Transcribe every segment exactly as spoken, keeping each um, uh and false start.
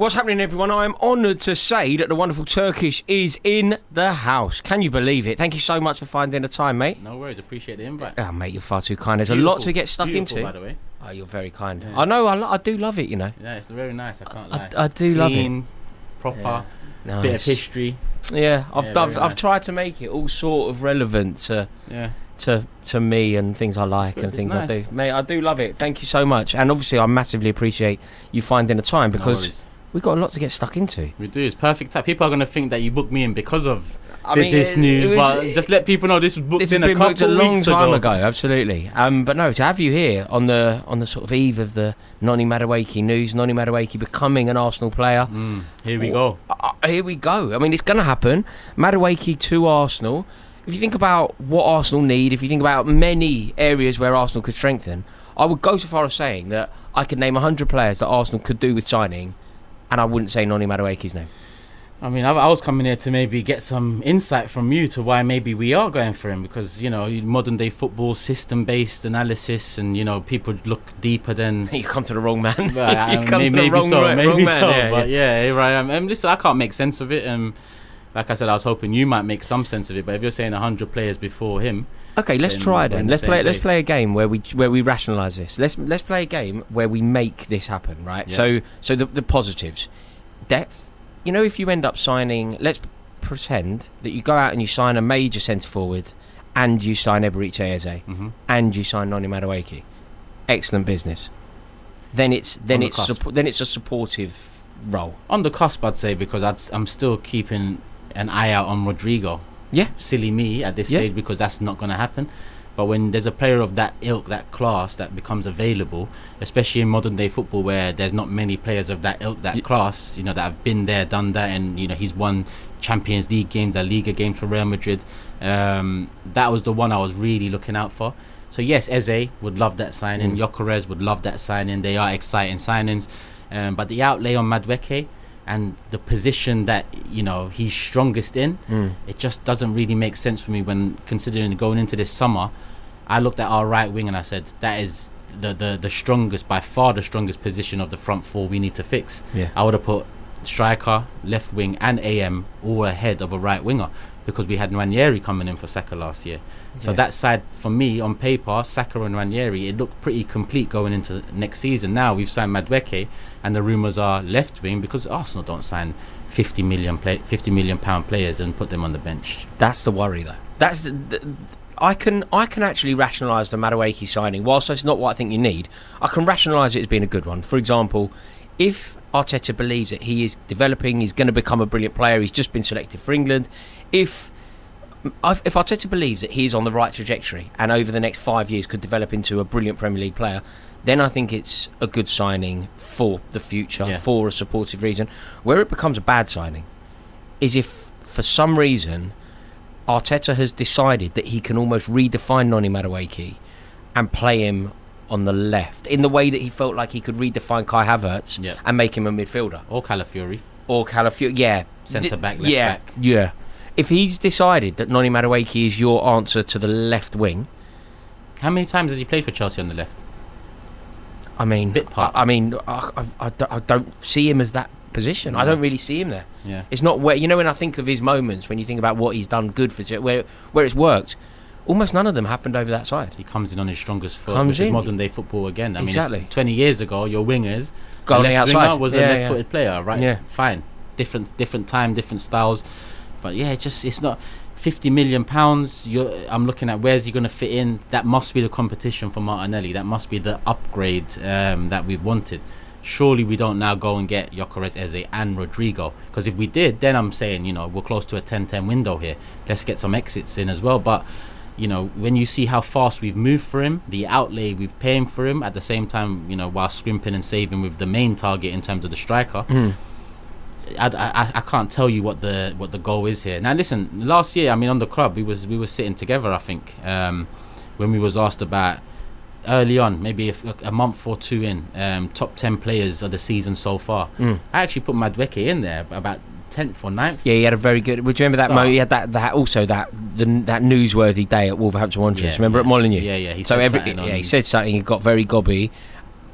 What's happening, everyone? I am honoured to say that the wonderful Turkish is in the house. Can you believe it? Thank you so much for finding the time, mate. No worries, appreciate the invite. Oh, mate, you're far too kind. There's Beautiful. a lot to get stuck Beautiful, into. by the way. Oh, you're very kind. Yeah. I know, I, lo- I do love it, you know. Yeah, it's very nice, I can't lie. I, I do Clean, love it. proper, Yeah. Nice. bit of history. Yeah, I've, Yeah, I've, very I've nice. tried to make it all sort of relevant to Yeah. to to me and things I like good, and it's things nice. I do. Mate, I do love it. Thank you so much. And obviously, I massively appreciate you finding the time No because worries. we've got a lot to get stuck into. We do, it's perfect time. People are going to think that you booked me in because of I thi- mean, this it- news, it was- but just let people know this was booked This has in a been couple booked a long weeks time ago. ago, absolutely. Um, but no, to have you here on the on the sort of eve of the Noni Madueke news, Noni Madueke becoming an Arsenal player. Mm, here we go. Uh, here we go. I mean, it's going to happen. Madueke to Arsenal. If you think about what Arsenal need, if you think about many areas where Arsenal could strengthen, I would go so far as saying that I could name one hundred players that Arsenal could do with signing, and I wouldn't say Noni Madueke's name. I mean, I, I was coming here to maybe get some insight from you to why maybe we are going for him, because, you know, modern day football, system based analysis, and, you know, people look deeper than. You come to the wrong man. Well, I- You come may- to the maybe wrong so, ra- maybe wrong man, so. yeah, but yeah. yeah, here I am. Um, listen, I can't make sense of it. Um, like I said, I was hoping you might make some sense of it. But if you're saying one hundred players before him, Okay, let's then try we're in then. the Let's same play. Let's place. play a game where we where we rationalise this. Let's let's play a game where we make this happen, right? Yeah. So so the the positives, depth. You know, if you end up signing, let's pretend that you go out and you sign a major centre forward, and you sign Eberechi Eze, mm-hmm. and you sign Noni Madueke, excellent business. Then it's then On the it's cusp. suppo- then it's a supportive role. on the cusp, I'd say, because I'd, I'm still keeping an eye out on Rodrigo. Yeah. Silly me at this Yeah. stage, because that's not going to happen. But when there's a player of that ilk, that class, that becomes available, especially in modern day football where there's not many players of that ilk, that Yeah. class, you know, that have been there, done that, and, you know, he's won Champions League games, La Liga games for Real Madrid. Um, that was the one I was really looking out for. So yes, Eze would love that signing. Mm. Gyökeres would love that signing. They are exciting signings. Um, but the outlay on Madueke and the position that, you know, he's strongest in, Mm. it just doesn't really make sense for me when considering going into this summer. I looked at our right wing and I said, that is the, the, the strongest, by far the strongest position of the front four we need to fix. Yeah. I would have put striker, left wing and A M all ahead of a right winger, because we had Ranieri coming in for Saka last year. So Yeah. that side, for me, on paper, Saka and Ranieri, it looked pretty complete going into next season. Now we've signed Madueke, and the rumours are left wing, because Arsenal don't sign fifty million play, fifty million pound players and put them on the bench. That's the worry, though. That's the, the, I can I can actually rationalise the Madueke signing. Whilst it's not what I think you need, I can rationalise it as being a good one. For example, if Arteta believes that he is developing, he's going to become a brilliant player, he's just been selected for England. If if Arteta believes that he's on the right trajectory and over the next five years could develop into a brilliant Premier League player, then I think it's a good signing for the future, Yeah. for a supportive reason. Where it becomes a bad signing is if, for some reason, Arteta has decided that he can almost redefine Noni Madueke and play him on the left in the way that he felt like he could redefine Kai Havertz Yeah. and make him a midfielder. Or Calafiori, Or Calafiori, yeah. centre Th- back, left yeah, back. Yeah. If he's decided that Noni Madueke is your answer to the left wing, How many times has he played for Chelsea on the left? I mean, Bit part. I, I mean, I, I, I don't- I don't see him as that position. I No. don't really see him there. Yeah. It's not where, you know, when I think of his moments, when you think about what he's done good for, where where it's worked, almost none of them happened over that side. He comes in on his strongest foot, Comes which is in. modern day football again. I Exactly. mean, it's twenty years ago, your wingers, Go on the the left outside. winger was Yeah, a yeah. left-footed player, right? Yeah. Fine. Different, different time, different styles, but yeah, it just it's not fifty million pounds. You're, I'm looking at where's he going to fit in. That must be the competition for Martinelli. That must be the upgrade um, that we've wanted. Surely we don't now go and get Gyökeres, Eze and Rodrigo, because if we did, then I'm saying, you know, we're close to a ten ten window here. Let's get some exits in as well. But you know, when you see how fast we've moved for him, the outlay we've paying for him, at the same time, you know, while scrimping and saving with the main target in terms of the striker, Mm. I, I, I can't tell you what the what the goal is here. Now listen, last year, I mean, on the club, we was we were sitting together, I think, um, when we was asked about early on, maybe a, a month or two in, um, top ten players of the season so far. Mm. I actually put Madueke in there about tenth or ninth. Yeah, he had a very good. Would you remember that? Start. Mo, he had that. That also that the that newsworthy day at Wolverhampton Wanderers. Yeah, remember yeah. at Molineux? Yeah, yeah. He So said every something yeah, on- he said something. He got very gobby.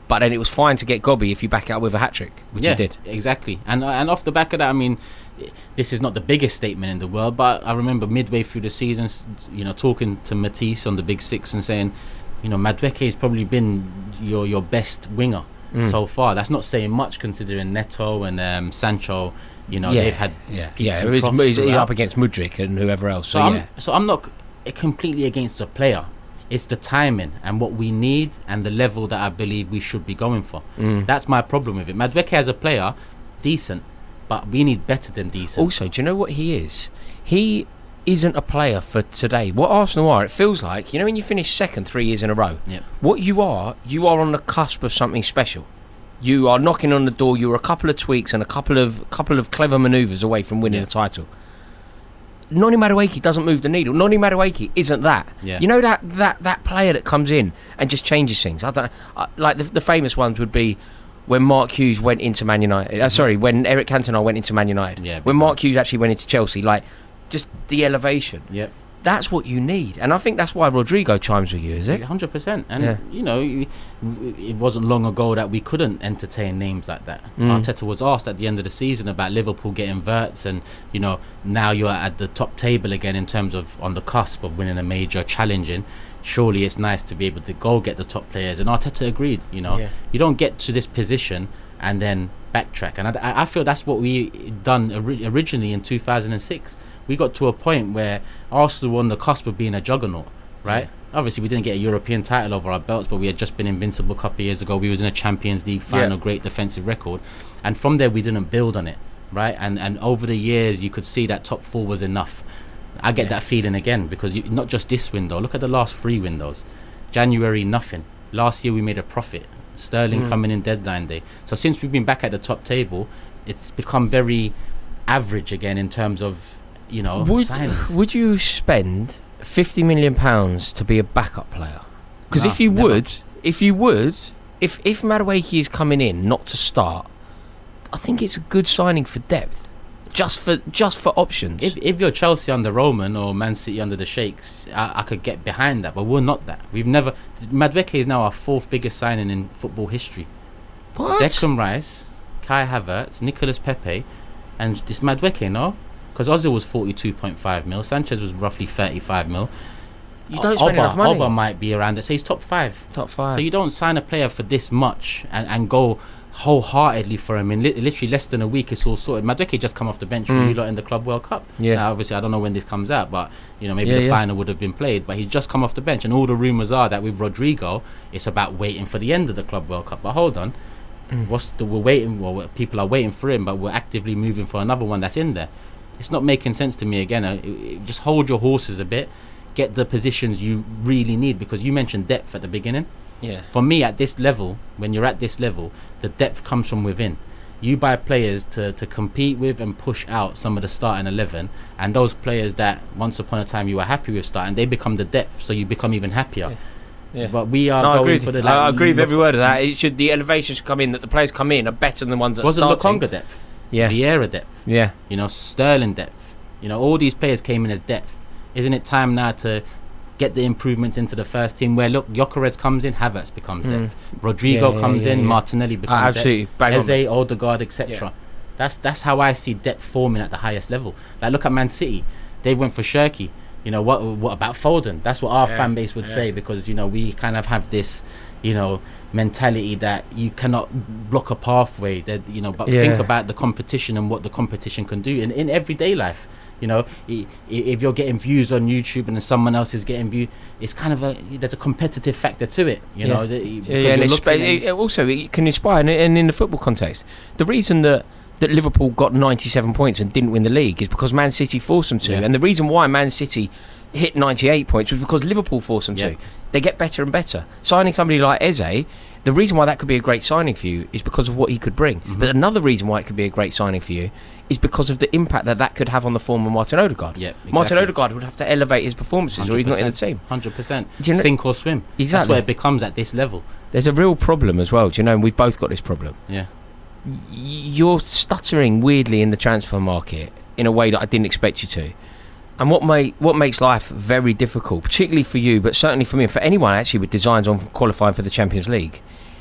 But then it was fine to get Gobby if you back it up with a hat trick, which yeah, he did. Exactly. And and off the back of that, I mean, this is not the biggest statement in the world, but I remember midway through the season, you know, talking to Matisse on the Big Six and saying, you know, Madueke has probably been your your best winger mm. so far. That's not saying much considering Neto and um, Sancho. You know, yeah, they've had yeah, yeah. It was, he's up against Mudryk and whoever else. So, so yeah. I'm, so I'm not completely against the player. It's the timing and what we need and the level that I believe we should be going for. Mm. That's my problem with it. Madueke as a player, decent, but we need better than decent. Also, do you know what he is? He isn't a player for today. What Arsenal are, it feels like, you know, when you finish second three years in a row, yep. what you are, you are on the cusp of something special. You are knocking on the door. You're a couple of tweaks and a couple of couple of clever manoeuvres away from winning yeah. the title. Noni Madueke doesn't move the needle. Noni Madueke isn't that. Yeah. You know that, that that player that comes in and just changes things. I don't know. I, like the, the famous ones would be when Mark Hughes went into Man United. Mm-hmm. Uh, sorry, when Eric Cantona went into Man United. Yeah, when Mark Hughes actually went into Chelsea. Like just the elevation. Yeah. That's what you need, and I think that's why Rodrigo chimes with you, is it? one hundred percent. And, yeah. you know, it wasn't long ago that we couldn't entertain names like that. Mm. Arteta was asked at the end of the season about Liverpool getting Wirtz, and, you know, now you're at the top table again in terms of on the cusp of winning a major, challenging. Surely it's nice to be able to go get the top players. And Arteta agreed, you know. Yeah. You don't get to this position and then backtrack. And I, I feel that's what we done originally in two thousand six. We got to a point where Arsenal were on the cusp of being a juggernaut, right? Yeah. Obviously, we didn't get a European title over our belts, but we had just been invincible a couple of years ago. We was in a Champions League final, yeah. great defensive record. And from there, we didn't build on it, right? And and over the years, you could see that top four was enough. I get yeah. that feeling again, because you, not just this window. Look at the last three windows. January, nothing. Last year, we made a profit. Sterling mm. coming in deadline day. So since we've been back at the top table, it's become very average again in terms of, you know, would, would you spend fifty million pounds to be a backup player? Because no, if you never. would, if you would, if if Madueke is coming in not to start, I think it's a good signing for depth, just for just for options. If if you're Chelsea under Roman or Man City under the Sheikhs, I, I could get behind that, but we're not that. We've never. Madueke is now our fourth biggest signing in football history. What? Declan Rice, Kai Havertz, Nicolas Pepe, and it's Madueke, no? Because Ozil was forty-two point five mil, Sanchez was roughly thirty-five mil. You don't spend Oba, enough money. Oba might be around it, so he's top five. Top five. So you don't sign a player for this much and, and go wholeheartedly for him in li- literally less than a week. It's all sorted. Madueke just come off the bench mm. for you lot in the Club World Cup. Yeah. Now, obviously, I don't know when this comes out, but you know maybe yeah, the yeah. final would have been played. But he's just come off the bench, and all the rumours are that with Rodrigo, it's about waiting for the end of the Club World Cup. But hold on, mm. what's the, we're waiting? Well, people are waiting for him, but we're actively moving for another one that's in there. It's not making sense to me again. Uh, it, it, just hold your horses a bit, get the positions you really need, because you mentioned depth at the beginning. Yeah. For me, at this level, when you're at this level, the depth comes from within. You buy players to, to compete with and push out some of the starting eleven, and those players that once upon a time you were happy with starting, they become the depth, so you become even happier. Yeah. Yeah. But we are no, going I agree for the. Like, I agree with every word of that. It should the elevation should come in that the players come in are better than the ones that wasn't starting. Lokonga depth. Yeah. Vieira depth. Yeah. You know, Sterling depth. You know, all these players came in as depth. Isn't it time now to get the improvements into the first team where, look, Gyökeres comes in, Havertz becomes mm. depth. Rodrigo yeah, yeah, comes yeah, in, yeah. Martinelli becomes uh, absolutely. depth. Eze, Odegaard, et cetera. Yeah. That's that's how I see depth forming at the highest level. Like, look at Man City. They went for Shirky. You know, what what about Foden? That's what our yeah, fan base would yeah. say, because, you know, we kind of have this, you know, mentality that you cannot block a pathway, that, you know, but yeah. think about the competition and what the competition can do in, in everyday life. You know, if you're getting views on YouTube and then someone else is getting views, it's kind of a there's a competitive factor to it. You yeah. know, that, yeah, yeah, and it's it, also it can inspire, and, and in the football context, the reason that that Liverpool got ninety-seven points and didn't win the league is because Man City forced them to, yeah. and the reason why Man City hit ninety-eight points was because Liverpool forced them yeah. to. They get better and better. Signing somebody like Eze, the reason why that could be a great signing for you is because of what he could bring. Mm-hmm. But another reason why it could be a great signing for you is because of the impact that that could have on the form of Martin Odegaard. Yeah, exactly. Martin Odegaard would have to elevate his performances one hundred percent, or he's not in the team. one hundred percent. You know, sink or swim. Exactly. That's what it becomes at this level. There's a real problem as well, do you know, and we've both got this problem. Yeah. Y- you're stuttering weirdly in the transfer market in a way that I didn't expect you to. And what may, what makes life very difficult, particularly for you, but certainly for me and for anyone actually with designs on qualifying for the Champions League,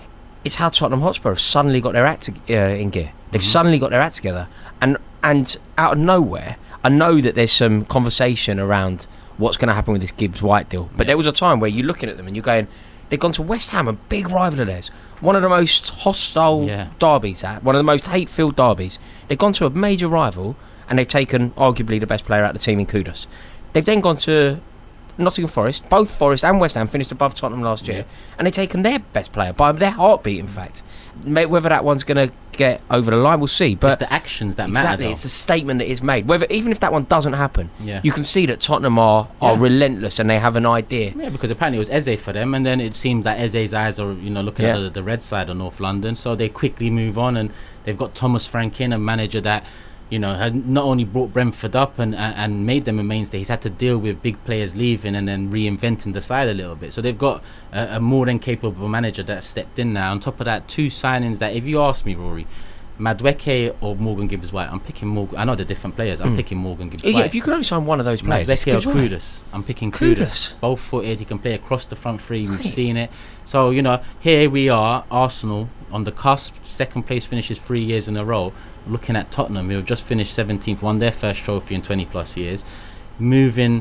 it's how Tottenham Hotspur have suddenly got their act to, uh, in gear. They've Mm-hmm. suddenly got their act together, and and out of nowhere, I know that there's some conversation around what's going to happen with this Gibbs White deal. But Yeah. there was a time where you're looking at them and you're going, they've gone to West Ham, a big rival of theirs, one of the most hostile Yeah. derbies, at one of the most hate-filled derbies. They've gone to a major rival and they've taken arguably the best player out of the team in Kudus. They've then gone to Nottingham Forest. Both Forest and West Ham finished above Tottenham last year, Yeah. and they've taken their best player by their heartbeat. In fact, May- whether that one's going to get over the line, we'll see. But it's the actions that exactly, matter. it's a statement that is made. Whether even if that one doesn't happen, Yeah. you can see that Tottenham are are Yeah. relentless and they have an idea. Yeah, because apparently it was Eze for them, and then it seems that Eze's eyes are, you know, looking Yeah. at the, the red side of North London, so they quickly move on, and they've got Thomas Frank in, a manager that, you know, had not only brought Brentford up and, and and made them a mainstay, he's had to deal with big players leaving and then reinventing the side a little bit. So they've got a, a more than capable manager that stepped in now. On top of that, two signings that, if you ask me, Rory, Madueke or Morgan Gibbs-White, I'm picking Morgan. I know they're different players. I'm Mm. picking Morgan Gibbs-White. Yeah, if you could only sign one of those players, it's Madueke or Gibbs-White. Kudus. I'm picking Kudus. Kudus. Both footed. He can play across the front three. We've Right. seen it. So, you know, here we are, Arsenal on the cusp. Second place finishes three years in a row. Looking at Tottenham, who have just finished seventeenth, won their first trophy in twenty plus years. Moving,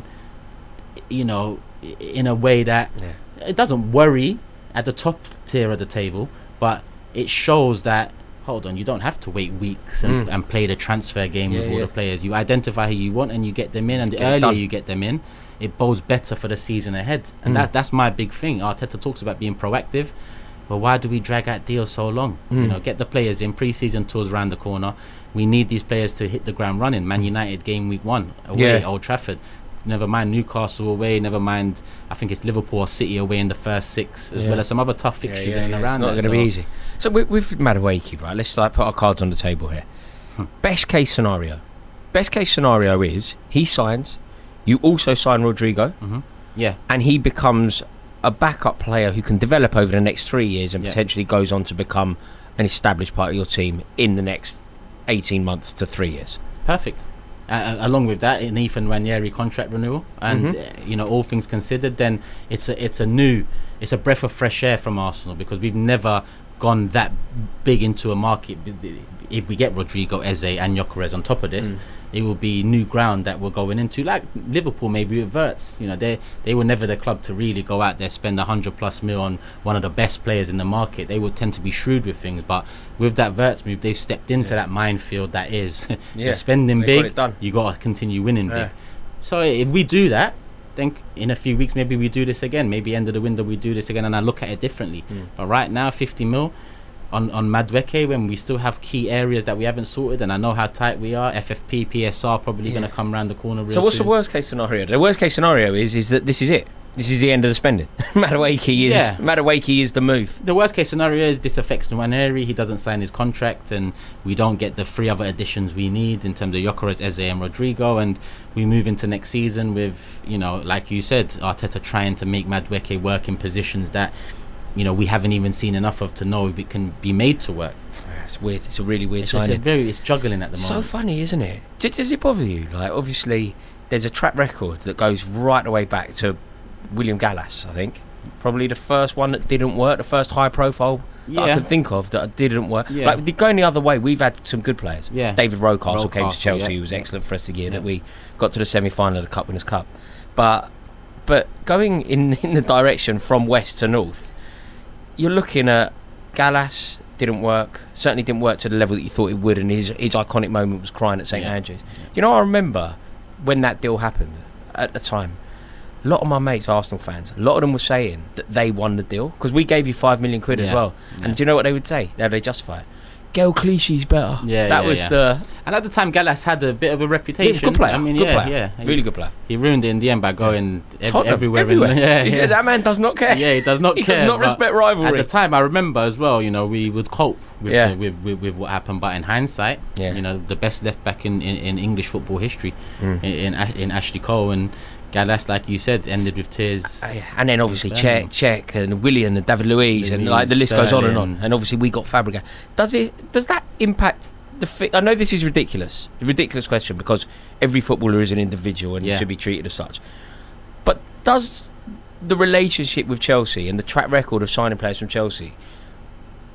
you know, i- in a way that Yeah. it doesn't worry at the top tier of the table, but it shows that, hold on, you don't have to wait weeks and, Mm. and play the transfer game Yeah, with all yeah. the players. You identify who you want and you get them in, Just and the get it earlier done. you get them in, it bodes better for the season ahead. And Mm. that, that's my big thing. Arteta talks about being proactive, but why do we drag out deals so long? You Mm. know, get the players in. Pre-season tours around the corner. We need these players to hit the ground running. Man United game week one away Yeah. at Old Trafford. Never mind Newcastle away. Never mind, I think it's Liverpool or City away in the first six, as Yeah. well as some other tough fixtures in and around. It's not that. going to be So, easy. So with, with Madueke, right? Let's like put our cards on the table here. Hmm. Best case scenario. Best case scenario is he signs. You also sign Rodrigo, mhm. Yeah, and he becomes a backup player who can develop over the next three years and Yeah. potentially goes on to become an established part of your team in the next eighteen months to three years. perfect. Uh, along with that, an Ethan Ranieri contract renewal, and Mhm. uh, you know, all things considered, then it's a it's a new, it's a breath of fresh air from Arsenal, because we've never gone that big into a market. If we get Rodrigo, Eze, and Gyökeres on top of this, Mm. it will be new ground that we're going into. Like Liverpool, maybe with Wirtz, you know, they they were never the club to really go out there, spend a hundred plus mil on one of the best players in the market. They would tend to be shrewd with things, but with that Wirtz move, they've stepped into Yeah. that minefield that is Yeah. you're spending They got big. it done. You got to continue winning Yeah. big. So if we do that, think in a few weeks maybe we do this again. Maybe end of the window we do this again, and I look at it differently. Mm. But right now, fifty mil on on Madueke, when we still have key areas that we haven't sorted, and I know how tight we are. F F P, P S R probably Yeah. going to come around the corner real So what's soon. the worst case scenario? The worst case scenario is is that this is it. This is the end of the spending. Madueke is Yeah. Madueke is the move. The worst case scenario is this affects Nwaneri. He doesn't sign his contract, and we don't get the three other additions we need in terms of Gyökeres, Eze, and Rodrigo. And we move into next season with, you know, like you said, Arteta trying to make Madueke work in positions that, you know, we haven't even seen enough of to know if it can be made to work. It's weird. It's a really weird It's just a signing. very, it's juggling at the So moment. funny, isn't it? Does, does it bother you? Like, obviously, there's a track record that goes right the way back to William Gallas, I think. Probably the first one that didn't work, the first high-profile that I Yeah. can think of that didn't work. Yeah. Like, the- going the other way, we've had some good players. Yeah. David Rocastle came to Rocastle, Chelsea. yeah. He was excellent for us the year Yeah. that we got to the semi-final of the Cup Winners' Cup. But but going in, in the direction from west to north, you're looking at Gallas, didn't work. Certainly didn't work to the level that you thought it would, and his his iconic moment was crying at St Yeah. Andrews. You know, I remember when that deal happened at the time. A lot of my mates, Arsenal fans, a lot of them were saying that they won the deal because we gave you five million quid as Yeah. well. Yeah. And do you know what they would say? How they justify it? Gael Clichy's better. Yeah, that yeah, was yeah. the And at the time, Gallas had a bit of a reputation. yeah, good player. I mean, good yeah, player. yeah. Really good player. He ruined it in the end by going ev- Tottenham, everywhere. everywhere. In, yeah, He yeah. said that man does not care. Yeah, he does not He care. does not but respect At rivalry. the time, I remember as well, you know, we would cope with, Yeah. the, with, with with what happened. But in hindsight, Yeah. you know, the best left back in, in, in English football history, Mm. in, in A- in Ashley Cole, and Gallas, like you said, ended with tears. Uh, yeah. And then obviously Sterling. Czech, Czech and William and David Luiz, and Luiz, like the list goes on and on. Sterling. And obviously we got Fabregas. Does it? Does that impact the? Fi- I know this is ridiculous, a ridiculous question because every footballer is an individual and Yeah. should be treated as such. But does the relationship with Chelsea and the track record of signing players from Chelsea,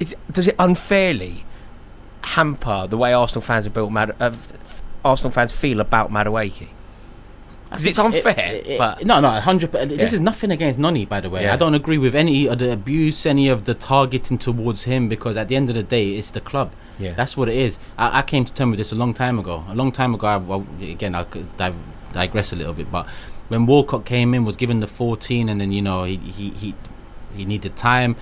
is, does it unfairly hamper the way Arsenal fans have built Mad- uh, Arsenal fans feel about Madueke? Because it's unfair. It, it, but no, no, one hundred percent. Yeah. This is nothing against Noni, by the way. Yeah. I don't agree with any of the abuse, any of the targeting towards him, because at the end of the day, it's the club. Yeah. That's what it is. I, I came to terms with this a long time ago. A long time ago, I, well, again, I could dive, digress a little bit, but when Walcott came in, was given the fourteen, and then, you know, he he he, he needed time,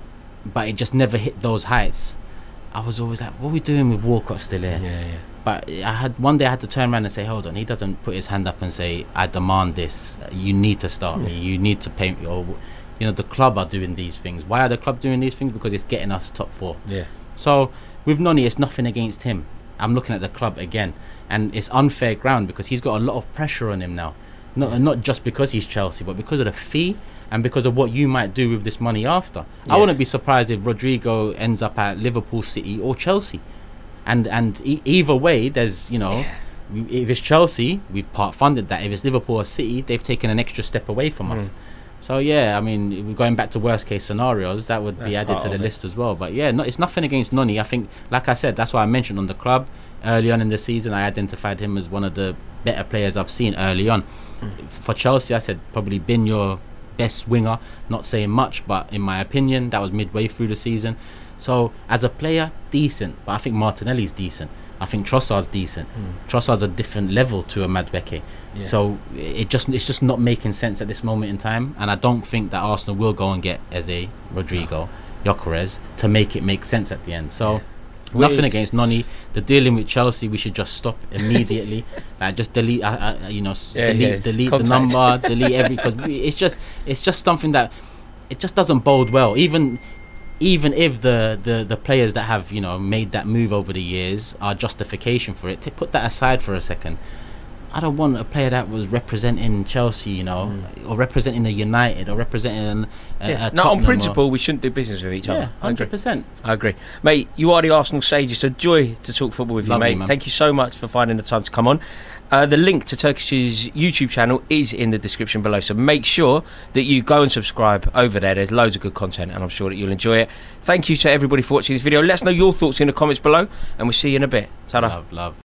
but it just never hit those heights. I was always like, what are we doing with Walcott still here? yeah, yeah. But I had one day I had to turn around and say, hold on, he doesn't put his hand up and say, I demand this, you need to start me, you need to pay me, or, you know, the club are doing these things. Why are the club doing these things? Because it's getting us top four. Yeah. So with Noni, it's nothing against him. I'm looking at the club again, and it's unfair ground because he's got a lot of pressure on him now. Not not just because he's Chelsea, but because of the fee and because of what you might do with this money after. Yeah. I wouldn't be surprised if Rodrigo ends up at Liverpool, City or Chelsea. And and e- either way, there's, you know, Yeah. if it's Chelsea, we've part funded that. If it's Liverpool or City, they've taken an extra step away from us. Mm. So yeah, I mean, if we're going back to worst case scenarios, that would That's be added part to the of it. list as well. But yeah, no, it's nothing against Noni. I think, like I said, that's why I mentioned on the club early on in the season, I identified him as one of the better players I've seen early on. Mm. For Chelsea, I said probably been your best winger. Not saying much, but in my opinion, that was midway through the season. So as a player, decent. But I think Martinelli's decent. I think Trossard's decent. Mm. Trossard's a different level to a Madueke. Yeah. So it just it's just not making sense at this moment in time, and I don't think that Arsenal will go and get Eze, Rodrigo, Gyökeres to make it make sense at the end. So Yeah. nothing Weird. against Noni. The dealing with Chelsea, we should just stop immediately. Like just delete, uh, uh, you know, s- Yeah, delete, yeah. delete Contact. the number, delete every. Because it's just it's just something that it just doesn't bode well. Even. Even if the, the, the players that have, you know, made that move over the years are justification for it, to put that aside for a second. I don't want a player that was representing Chelsea, you know, Mm. or representing a United, or representing a, Yeah. a No, on Tottenham principle, we shouldn't do business with each Or, yeah, other. I agree. hundred percent. I agree. Mate, you are the Arsenal sage. It's a joy to talk football with Lovely, you, mate. man. Thank you so much for finding the time to come on. Uh, the link to Turkish's YouTube channel is in the description below, so make sure that you go and subscribe over there. There's loads of good content, and I'm sure that you'll enjoy it. Thank you to everybody for watching this video. Let us know your thoughts in the comments below, and we'll see you in a bit. Ta-da. Love, love.